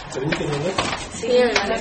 Permíteme, ¿no? Sí, adelante.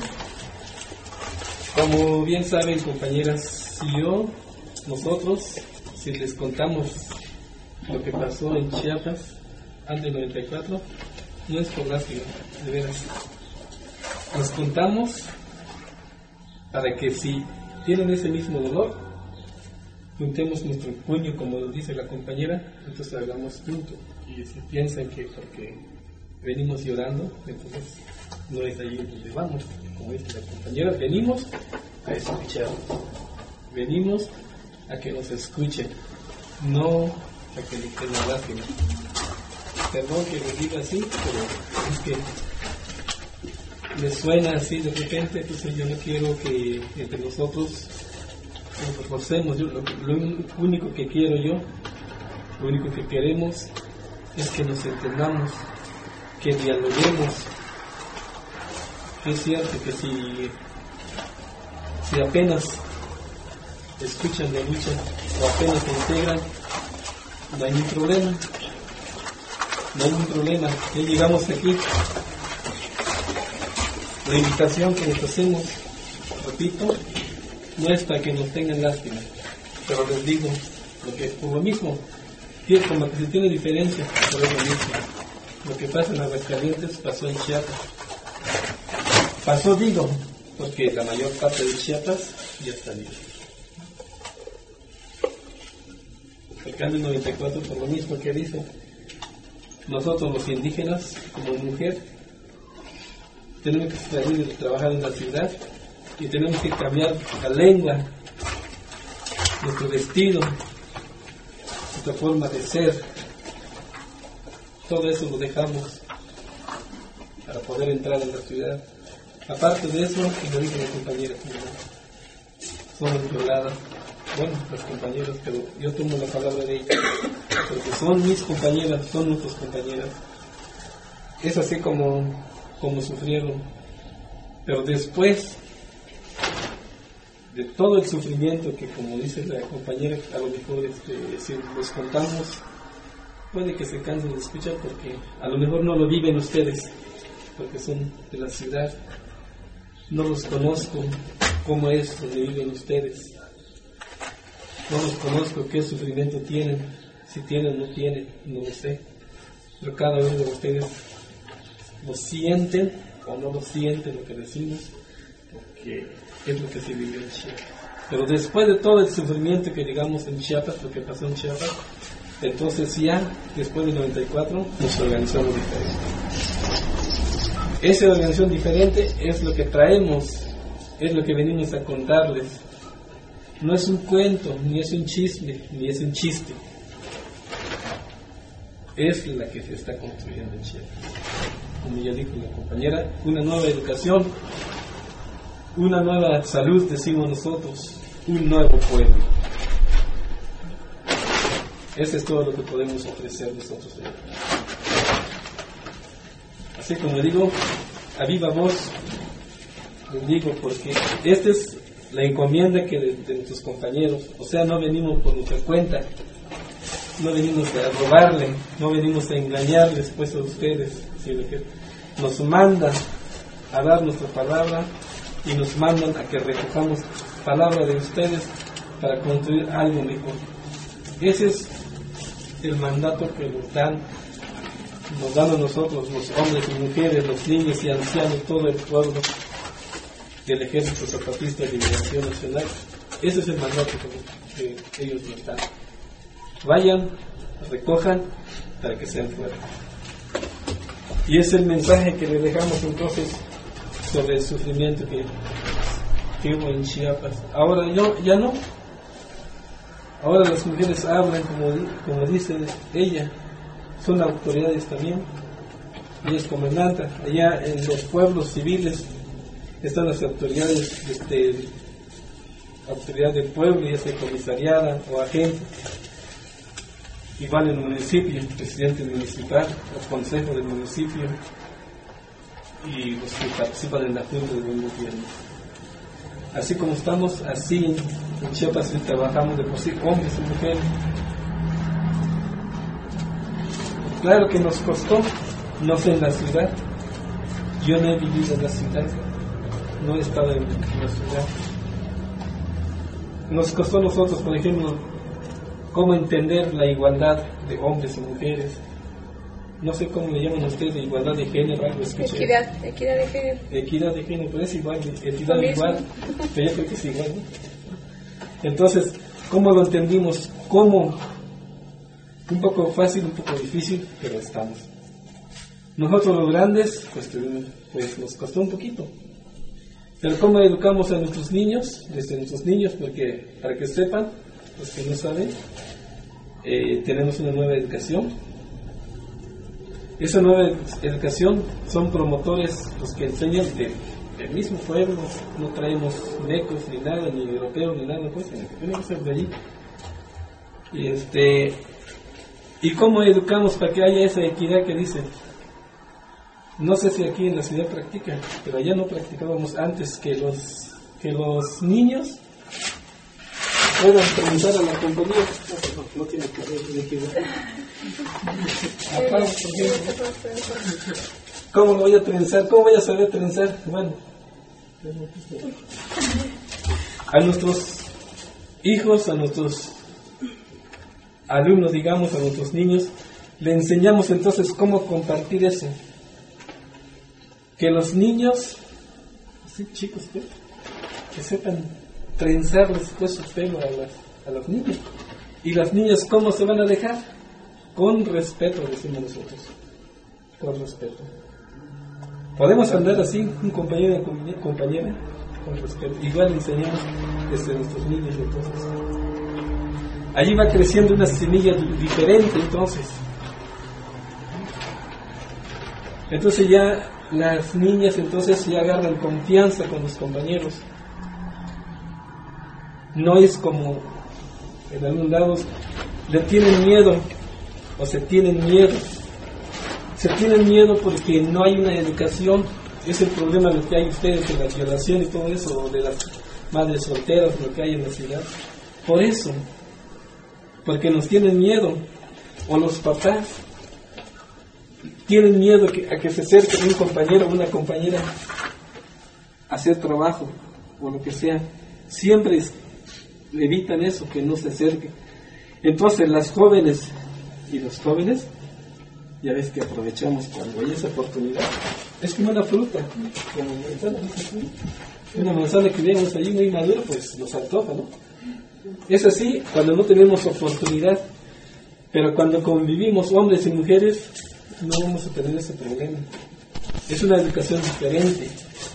Como bien saben, compañeras y yo, nosotros, si les contamos lo que pasó en Chiapas antes del 94, no es por lástima, de veras. Nos contamos para que si tienen ese mismo dolor, juntemos nuestro puño, como dice la compañera, entonces hagamos juntos. Y si piensan que porque venimos llorando, entonces no es ahí donde vamos. Como dice la compañera, venimos a escuchar, venimos a que nos escuchen, no a que les tengan lástima. Perdón que les diga así, pero es que me suena así de repente, entonces yo no quiero que entre nosotros nos reforcemos. Lo único que quiero yo, lo único que queremos es que nos entendamos, que dialoguemos. Es cierto que si apenas escuchan la lucha o apenas se integran, no hay ningún problema. No hay ningún problema. Ya llegamos aquí. La invitación que les hacemos, repito, no es para que nos tengan lástima, pero les digo, por lo mismo, como que se tiene diferencia, por lo mismo. Lo que pasa en Aguascalientes pasó en Chiapas. Pasó, digo, porque la mayor parte de Chiapas ya está libre. El cambio 94, por lo mismo que dice, nosotros los indígenas, como mujer, tenemos que salir de trabajar en la ciudad y tenemos que cambiar la lengua, nuestro vestido, nuestra forma de ser. Todo eso lo dejamos para poder entrar en la ciudad. Aparte de eso, como dice la compañera, somos violadas. Bueno, las compañeras, pero yo tomo la palabra de ellas, porque son mis compañeras, son nuestras compañeras. Es así como sufrieron. Pero después de todo el sufrimiento que, como dice la compañera, a lo mejor si los contamos, puede que se cansen de escuchar, porque a lo mejor no lo viven ustedes, porque son de la ciudad. No los conozco cómo es donde viven ustedes. No los conozco qué sufrimiento tienen, si tienen o no tienen, no lo sé. Pero cada uno de ustedes lo sienten o no lo sienten lo que decimos, porque es lo que se vivió en Chiapas. Pero después de todo el sufrimiento que llegamos en Chiapas, lo que pasó en Chiapas, entonces ya, después del 94, nos organizamos diferente. Esa organización diferente es lo que traemos, es lo que venimos a contarles. No es un cuento, ni es un chisme, ni es un chiste. Es la que se está construyendo en Chiapas. Como ya dijo la compañera, una nueva educación, una nueva salud, decimos nosotros, un nuevo pueblo. Eso es todo lo que podemos ofrecer nosotros. Así como digo, a viva voz, les digo, porque esta es la encomienda que de nuestros compañeros. O sea, no venimos por nuestra cuenta, no venimos a robarle, no venimos a engañarles pues a ustedes, sino que nos mandan a dar nuestra palabra y nos mandan a que recojamos palabra de ustedes para construir algo mejor. Ese es el mandato que nos dan a nosotros, los hombres y mujeres, los niños y ancianos, todo el pueblo del Ejército Zapatista de Liberación Nacional. Ese es el mandato que ellos nos dan. Vayan, recojan para que sean fuertes. Y es el mensaje que le dejamos entonces sobre el sufrimiento que hubo en Chiapas. Ahora ya no. Ahora las mujeres hablan como dice ella, son autoridades también. Ella es comandante. Allá en los pueblos civiles están las autoridades, autoridad del pueblo, ya sea comisariada o agente. Igual en el municipio, el presidente municipal, el consejo del municipio y los que participan en la junta del buen gobierno. Así como estamos, así en Chiapas trabajamos de por sí, hombres y mujeres. Claro que nos costó, no sé en la ciudad, Yo no he vivido en la ciudad, no he estado en la ciudad. Nos costó a nosotros, por ejemplo, cómo entender la igualdad de hombres y mujeres. No sé cómo le llaman ustedes, igualdad de género, algo escuché. Equidad de género. Equidad de género, pero es igual, equidad igual, pero yo creo que es igual, ¿no? Entonces, ¿cómo lo entendimos? ¿Cómo? Un poco fácil, un poco difícil, pero estamos. Nosotros los grandes, pues nos costó un poquito. Pero ¿cómo educamos a nuestros niños? Desde nuestros niños, porque para que sepan, los que no saben, tenemos una nueva educación. Esa nueva educación son promotores los que enseñan del mismo pueblo. No traemos mecos ni nada, ni europeos ni nada, pues tenemos que ser de allí. ¿Y cómo educamos para que haya esa equidad que dicen? No sé si aquí en la ciudad practican, pero allá no practicábamos antes que los niños puedan preguntar a la compañía. No tiene que ver de equidad. ¿Cómo lo voy a trenzar? ¿Cómo voy a saber trenzar? Bueno, a nuestros hijos, a nuestros alumnos, digamos, a nuestros niños, le enseñamos entonces cómo compartir eso. Que los niños, así chicos, que sepan trenzarles pues su pelo a los niños. Y las niñas, ¿cómo se van a dejar? Con respeto, decimos nosotros. Con respeto. Podemos andar así, un compañero y compañera, con respeto. Igual enseñamos desde nuestros niños, entonces. Allí va creciendo una semilla diferente, entonces. Entonces ya las niñas entonces ya agarran confianza con los compañeros. No es como en algunos lados le tienen miedo o se tienen miedo. Se tienen miedo porque no hay una educación. Es el problema de lo que hay ustedes de la violación y todo eso, o de las madres solteras, lo que hay en la ciudad. Por eso, porque nos tienen miedo, o los papás tienen miedo a que se acerque un compañero o una compañera a hacer trabajo o lo que sea. Siempre evitan eso, que no se acerque. Entonces las jóvenes y los jóvenes, ya ves que aprovechamos cuando hay esa oportunidad. Es como una fruta, como una manzana que vemos ahí muy madura, pues nos antoja, ¿no? Es así cuando no tenemos oportunidad, pero cuando convivimos hombres y mujeres no vamos a tener ese problema. Es una educación diferente.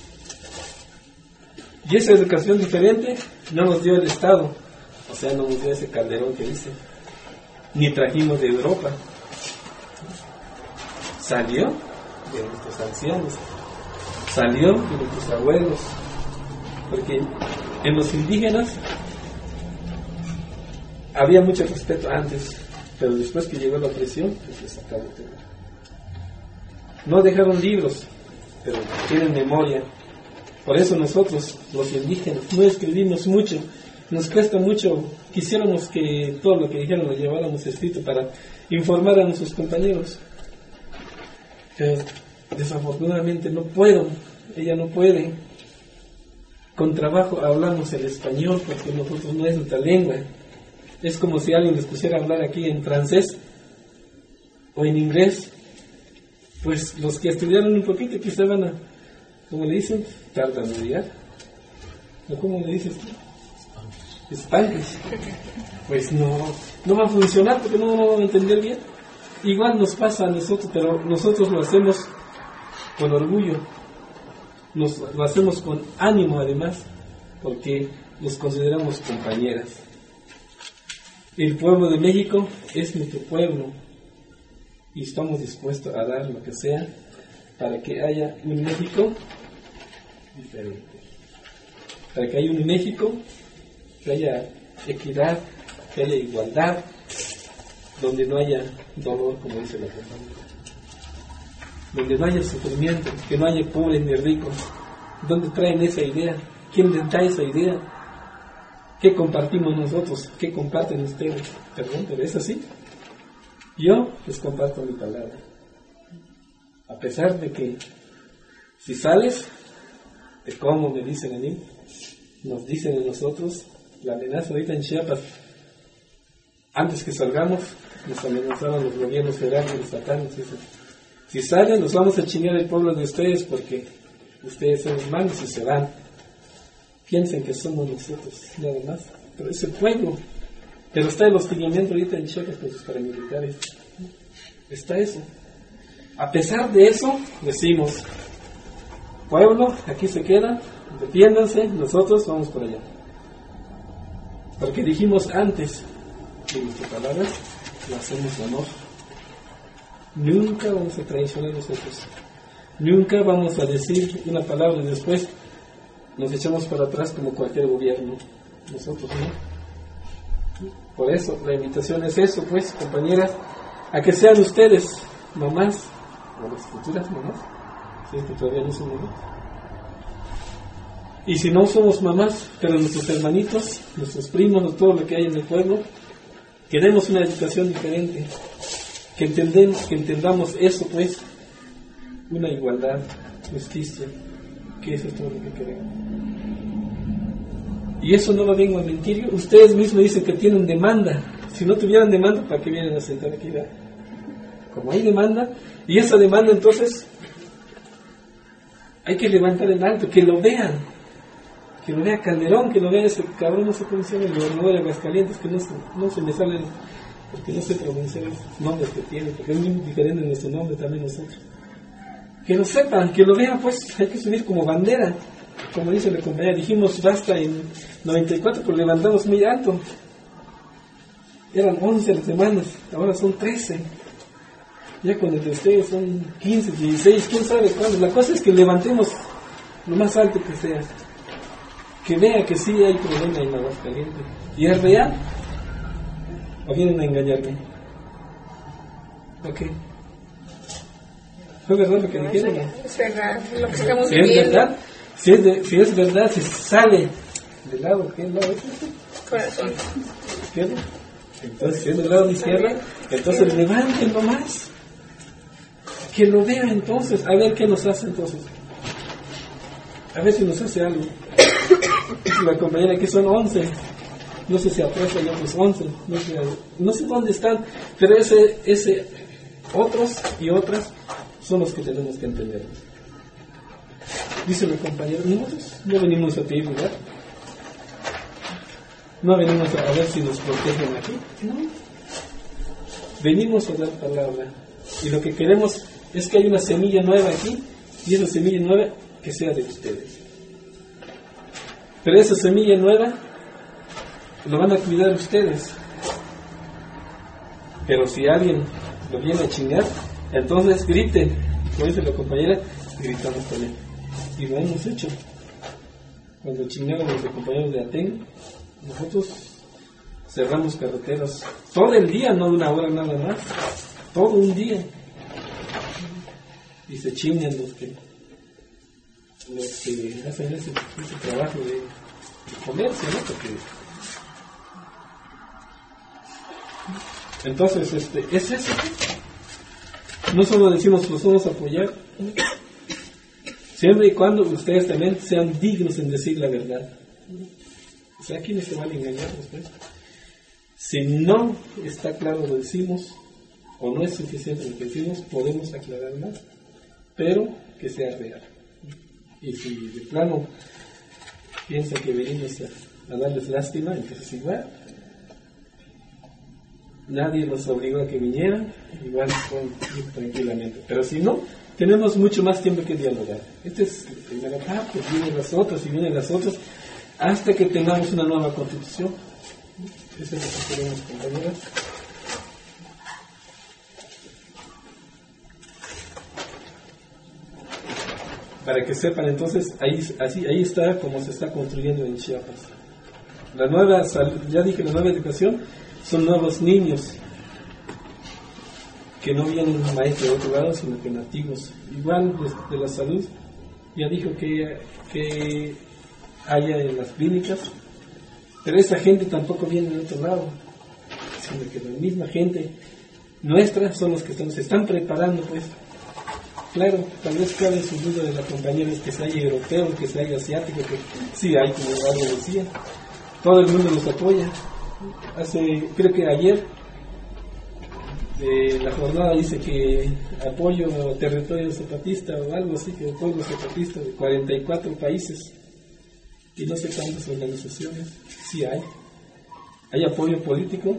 Y esa educación diferente no nos dio el Estado, o sea, no nos dio ese Calderón que dice, ni trajimos de Europa. Salió de nuestros ancianos, salió de nuestros abuelos, porque en los indígenas había mucho respeto antes, pero después que llegó la opresión, pues les acabó todo. No dejaron libros, pero tienen memoria. Por eso nosotros, los indígenas, no escribimos mucho, nos cuesta mucho. Quisiéramos que todo lo que dijeron lo lleváramos escrito para informar a nuestros compañeros. Pero desafortunadamente no puedo, ella no puede. Con trabajo hablamos el español porque nosotros no es nuestra lengua. Es como si alguien les pusiera a hablar aquí en francés o en inglés. Pues los que estudiaron un poquito quizá van a, ¿cómo le dicen? Tartamudear. ¿O cómo le dices tú? Spanglish. Pues no va a funcionar porque no lo van a entender bien. Igual nos pasa a nosotros, pero nosotros lo hacemos con orgullo. Lo hacemos con ánimo además, porque nos consideramos compañeras. El pueblo de México es nuestro pueblo y estamos dispuestos a dar lo que sea para que haya un México diferente, para que haya un México que haya equidad, que haya igualdad, donde no haya dolor, como dice la compañera, donde no haya sufrimiento, que no haya pobres ni ricos. ¿Dónde traen esa idea? ¿Quién les da esa idea? ¿Qué compartimos nosotros? ¿Qué comparten ustedes? Perdón, pero es así. Yo les comparto mi palabra. A pesar de que Si sales, te como, me dicen a mí, nos dicen a nosotros, la amenaza ahorita en Chiapas, antes que salgamos, nos amenazaban los gobiernos federales y los estatales. Si salen, nos vamos a chingar el pueblo de ustedes porque ustedes son los malos y se van. Piensen que somos nosotros, nada más. Pero es el pueblo. Pero está el hostigamiento ahorita en Chiapas con sus paramilitares. Está eso. A pesar de eso, decimos, pueblo, aquí se queda, defiéndanse, nosotros vamos por allá. Porque dijimos antes, y nuestras palabras, lo hacemos honor. Nunca vamos a traicionar nosotros. Nunca vamos a decir una palabra y después nos echamos para atrás como cualquier gobierno. Nosotros no. Por eso, la invitación es eso, pues, compañeras, a que sean ustedes mamás, o las futuras mamás, si es que todavía no son mamás. Y si no somos mamás, pero nuestros hermanitos, nuestros primos, todo lo que hay en el pueblo, queremos una educación diferente, que entendamos eso, pues, una igualdad, justicia, que eso es todo lo que queremos. Y eso no lo vengo a mentir. Ustedes mismos dicen que tienen demanda. Si no tuvieran demanda, ¿para qué vienen a sentar aquí? Como hay demanda, y esa demanda entonces hay que levantar en alto, que lo vean. Que lo vea Calderón, que lo vea ese cabrón, no sé cómo se llama, el gobernador de Aguascalientes, que no se me sale, porque no sé pronunciar los nombres que tiene, porque es muy diferente nuestro nombre también nosotros. Que lo sepan, que lo vean, pues hay que subir como bandera. Como dice la compañera, dijimos basta en 94, pero levantamos muy alto. Eran 11 las semanas, ahora son 13. Ya con el de ustedes son 15, 16, quién sabe cuándo. La cosa es que levantemos lo más alto que sea. Que vea que sí hay problema en Aguascalientes. ¿Y es real? ¿O vienen a engañarme? Ok. ¿Fue verdad lo que dijeron? Es verdad, lo que estamos si viviendo. Es verdad, si es verdad, si sale del lado, ¿qué lado es? Corazón. ¿Izquierda? Entonces, si es del lado izquierdo, entonces levántenlo más. Que lo vea entonces, a ver qué nos hace entonces. A ver si nos hace algo. La compañera que son 11, no sé si aprecia ya otros 11, no sé dónde están, pero ese otros y otras son los que tenemos que entender. Dice mi compañero, nosotros no venimos a pedir lugar, no venimos a ver si nos protegen aquí, no, venimos a dar palabra, y lo que queremos es que haya una semilla nueva aquí, y esa semilla nueva que sea de ustedes. Pero esa semilla nueva lo van a cuidar ustedes. Pero si alguien lo viene a chingar, entonces griten. Como dice la compañera, gritamos también. Y lo hemos hecho. Cuando chingaron los compañeros de Aten, nosotros cerramos carreteras todo el día, no una hora nada más. Todo un día. Y se chingan los que hacen ese trabajo de comercio, ¿no? Porque entonces es eso. No solo decimos los vamos a apoyar, siempre y cuando ustedes también sean dignos en decir la verdad. O sea, aquí no se van a engañar después. Si no está claro lo decimos, o no es suficiente lo que decimos, podemos aclarar más, pero que sea real. Y si de plano piensa que venimos a darles lástima, entonces igual nadie los obligó a que vinieran, igual pueden ir tranquilamente. Pero si no, tenemos mucho más tiempo que dialogar. Esta es la primera parte, vienen las otras y vienen las otras, hasta que tengamos una nueva constitución. Eso es lo que queremos, compañeras. Para que sepan, entonces, ahí está como se está construyendo en Chiapas. La nueva ya dije, la nueva educación son nuevos niños que no vienen maestros de otro lado, sino que nativos. Igual de la salud, ya dijo que haya en las clínicas, pero esa gente tampoco viene de otro lado, sino que la misma gente nuestra son los que se están preparando, pues, Claro, tal vez cabe su duda de la compañera es que sea europeo, que sea asiático, que sí hay, como algo decía. Todo el mundo los apoya. Creo que ayer, la jornada dice que apoyo territorio zapatista o algo así, que pueblo zapatista de 44 países y no sé cuántas organizaciones. Sí hay apoyo político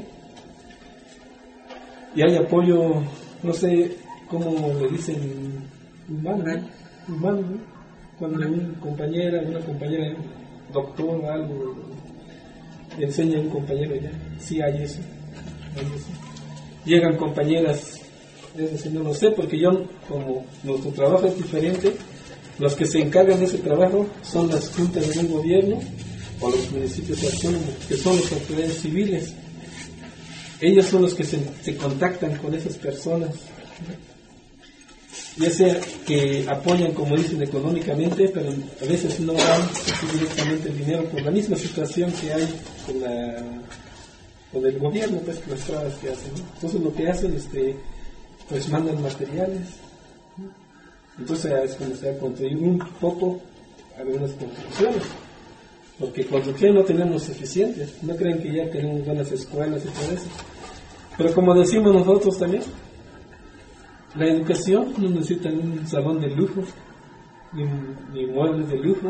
y hay apoyo, no sé cómo le dicen, humano, ¿no? Cuando una compañera, doctor o algo, enseña a un compañero ya, sí hay eso. Llegan compañeras, es decir, no lo sé, porque yo, como nuestro trabajo es diferente, los que se encargan de ese trabajo son las juntas de un gobierno o los municipios autónomos, que son las autoridades civiles. Ellos son los que se contactan con esas personas, ya sea que apoyan, como dicen, económicamente, pero a veces no dan directamente el dinero por la misma situación que hay con el gobierno, pues, las trabas que hacen, ¿no? Entonces lo que hacen pues mandan materiales. Entonces es como se ha construido un poco algunas construcciones, porque construcción no tenemos suficientes. No creen que ya tenemos buenas escuelas y todo eso, pero como decimos nosotros también, la educación no necesita un salón de lujo, ni muebles de lujo,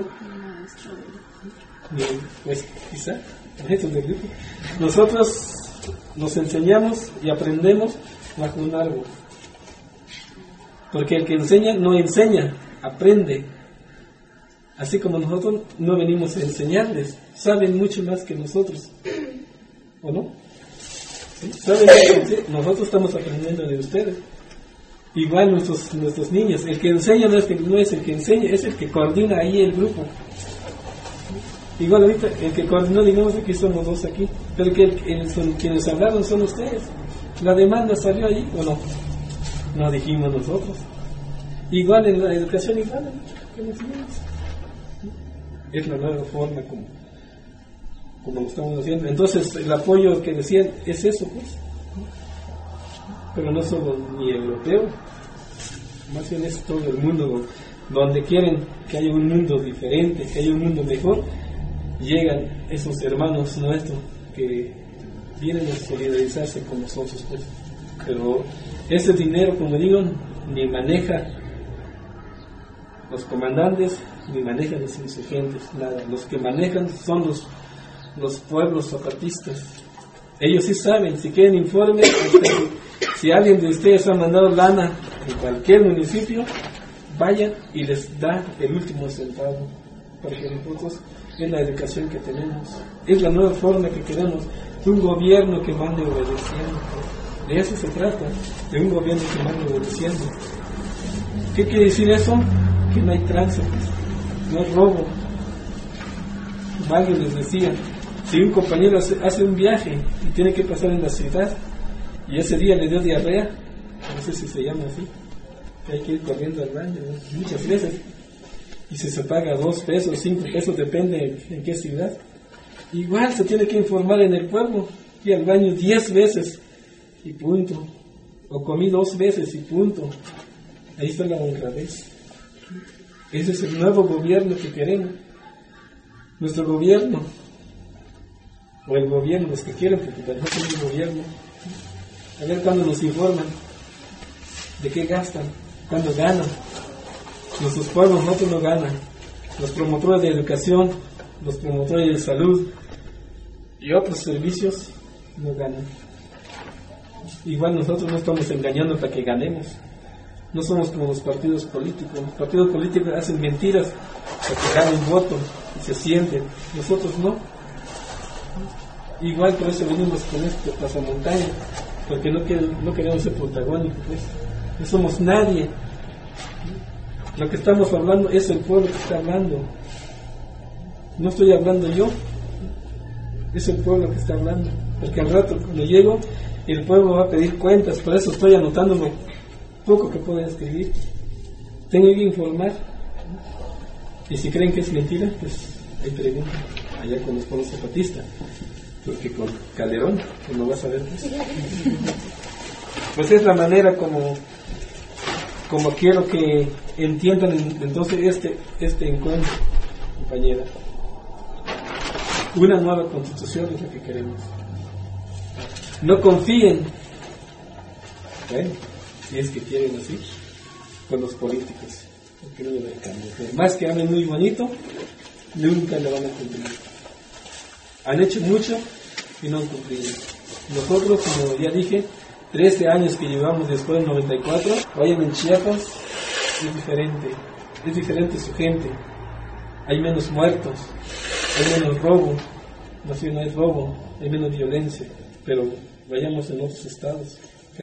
ni, pues quizá objetos de lujo. Nosotros nos enseñamos y aprendemos bajo un árbol, porque el que enseña no enseña, aprende. Así como nosotros no venimos a enseñarles, saben mucho más que nosotros, ¿o no? ¿Sí? Saben mucho, nosotros estamos aprendiendo de ustedes. Igual nuestros niños, el que enseña no es el que enseña, es el que coordina ahí el grupo. Igual ahorita el que coordinó, digamos que somos dos aquí, pero quienes hablaron son ustedes. La demanda salió ahí o no, no dijimos nosotros. Igual en la educación, igual, ¿no? Es la nueva forma como lo estamos haciendo. Entonces el apoyo que decían es eso, pues. Pero no solo ni europeo, más bien es todo el mundo, donde quieren que haya un mundo diferente, que haya un mundo mejor, llegan esos hermanos nuestros que vienen a solidarizarse con nosotros, pues. Pero ese dinero, como digo, ni maneja los comandantes, ni manejan los insurgentes, nada. Los que manejan son los pueblos zapatistas. Ellos sí saben, si quieren informes, si alguien de ustedes ha mandado lana en cualquier municipio, vayan y les da el último centavo, porque nosotros es la educación que tenemos, es la nueva forma que queremos, un gobierno que mande obedeciendo. De eso se trata, de un gobierno que mande obedeciendo. ¿Qué quiere decir eso? Que no hay tránsito, no hay robo. Alguien les decía, si un compañero hace un viaje y tiene que pasar en la ciudad y ese día le dio diarrea, no sé si se llama así, que hay que ir corriendo al baño, ¿no? Muchas veces, y si se paga 2 pesos, 5 pesos, depende en qué ciudad, igual se tiene que informar en el pueblo, y al baño 10 veces y punto, o comí 2 veces y punto. Ahí está la honradez. Ese es el nuevo gobierno que queremos. Nuestro gobierno, o el gobierno, los que quieren, porque también es el gobierno, a ver cuándo nos informan de qué gastan, cuándo ganan. Nuestros pueblos no ganan, los promotores de educación, los promotores de salud y otros servicios no ganan. Igual nosotros no estamos engañando para que ganemos. No somos como los partidos políticos. Los partidos políticos hacen mentiras para que ganen votos y se sienten. Nosotros no. Igual por eso venimos con este pasamontaña, porque no queremos ser protagónicos, pues. No somos nadie. Lo que estamos hablando es el pueblo que está hablando. No estoy hablando yo, es el pueblo que está hablando. Porque al rato cuando llego, el pueblo va a pedir cuentas, por eso estoy anotando lo poco que puedo escribir. Tengo que informar. Y si creen que es mentira, pues hay preguntas allá con los pueblos zapatistas. Porque con Calderón, pues no vas a ver pues es la manera como como quiero que entiendan entonces este encuentro, compañera. Una nueva constitución es lo que queremos. No confíen, bueno, si es que quieren así, con los políticos, porque no le va a cambiar. Más que hablen muy bonito, nunca le van a cumplir. Han hecho mucho y no han cumplido. Nosotros, como ya dije, 13 años que llevamos después del 94, vayan en Chiapas, es diferente su gente, hay menos muertos, hay menos robo, no hay robo, hay menos violencia, pero vayamos en otros estados,